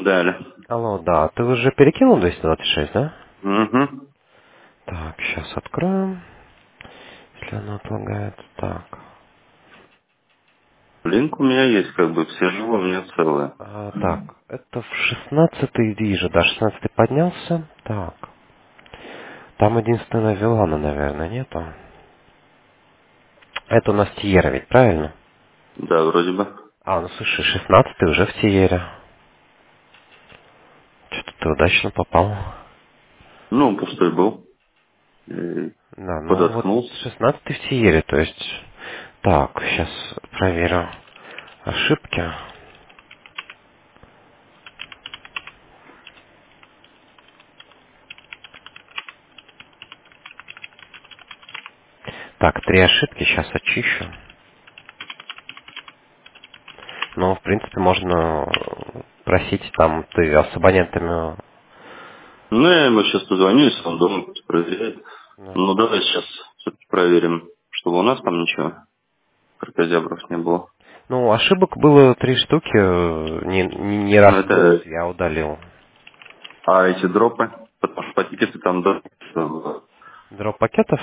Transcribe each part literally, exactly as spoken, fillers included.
Далее. Алло, да, ты уже перекинул двести двадцать шесть, да? Угу. Так, сейчас откроем, если оно отлагает. Так, Линк у меня есть, как бы, все живы, у меня целые. а, так, это в шестнадцатый вижу, да, шестнадцатый поднялся. Так, там единственная Вилана, наверное, нету. Это у нас Тиера ведь, правильно? Да, вроде бы. А, ну слушай, шестнадцатый уже в Тиере. Что-то ты удачно попал. Ну, он пустой был. И Да, ну вот подоткнулся. шестнадцатый в Тиере, то есть... Так, сейчас проверю ошибки. Так, три ошибки, сейчас очищу. Ну, в принципе, можно просить там, ты а с абонентами... Ну, я ему сейчас позвоню, если он дома будет проверять. Да. Ну, давай сейчас все-таки проверим, чтобы у нас там ничего, кракозябров не было. Ну, ошибок было три штуки, э, не, не, не Ну, раз было, это... я удалил. А эти дропы? Потому что по тикету там, да, Дроп пакетов?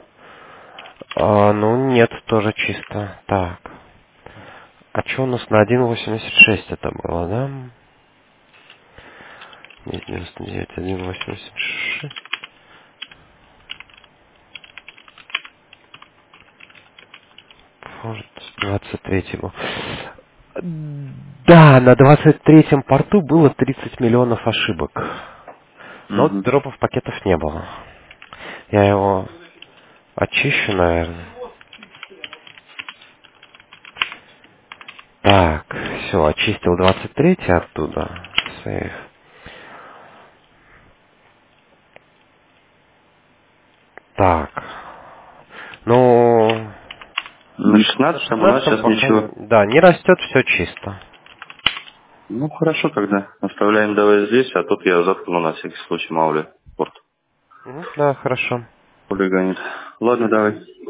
А, ну, нет, тоже чисто. Так. А что у нас на один восемьдесят шесть это было, да? Нет, девяносто девять, один восемьдесят шесть. Может, двадцать третий был. Да, на двадцать третьем порту было тридцать миллионов ошибок. Но Угу. дропов пакетов не было. Я его очищу, наверное. Так, все, очистил двадцать третий оттуда. Сейф. Так. Ну, На на шестнадцатом у нас шестнадцатом сейчас пока, ничего. да, не растет, все чисто. Ну, хорошо тогда. Оставляем давай здесь, а тут я заткну на всякий случай, мало ли. Порт Мгм, да, хорошо. хулиганит. Ладно, давай.